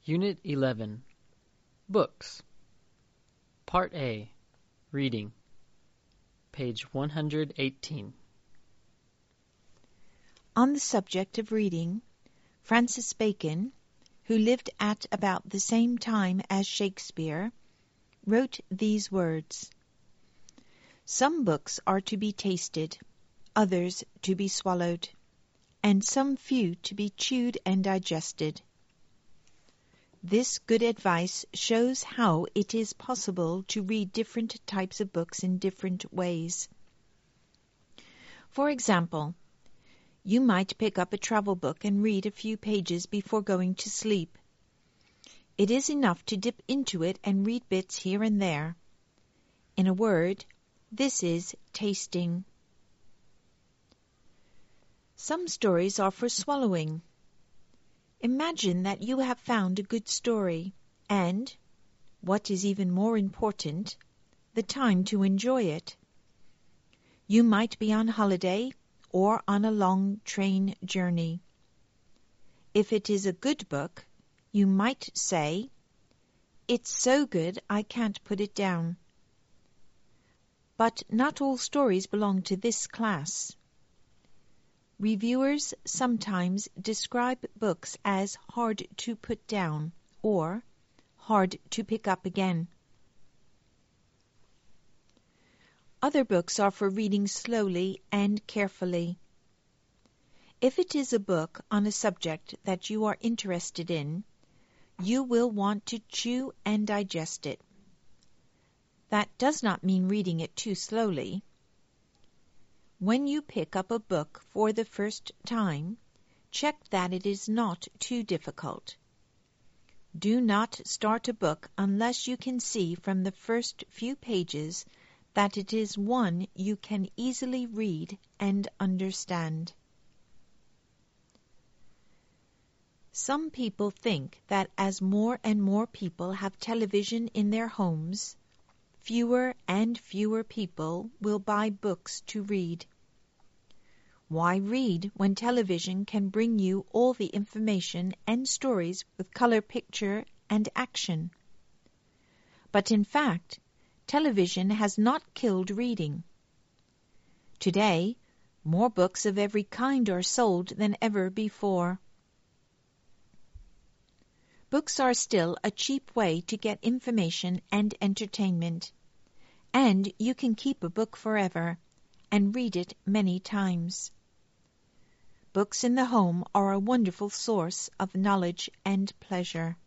Unit 11. Books. Part A. Reading. Page 118. On the subject of reading, Francis Bacon, who lived at about the same time as Shakespeare, wrote these words: "Some books are to be tasted, others to be swallowed, and some few to be chewed and digested." This good advice shows how it is possible to read different types of books in different ways. For example, you might pick up a travel book and read a few pages before going to sleep. It is enough to dip into it and read bits here and there. In a word, this is tasting. Some stories are for swallowing. Imagine that you have found a good story and, what is even more important, the time to enjoy it. You might be on holiday or on a long train journey. If it is a good book, you might say, "It's so good I can't put it down." But not all stories belong to this class. Reviewers sometimes describe books as hard to put down or hard to pick up again. Other books are for reading slowly and carefully. If it is a book on a subject that you are interested in, you will want to chew and digest it. That does not mean reading it too slowly. When you pick up a book for the first time, check that it is not too difficult. Do not start a book unless you can see from the first few pages that it is one you can easily read and understand. Some people think that as more and more people have television in their homes, fewer and fewer people will buy books to read. Why read when television can bring you all the information and stories with color picture and action? But in fact, television has not killed reading. Today, more books of every kind are sold than ever before. Books are still a cheap way to get information and entertainment, and you can keep a book forever and read it many times. Books in the home are a wonderful source of knowledge and pleasure.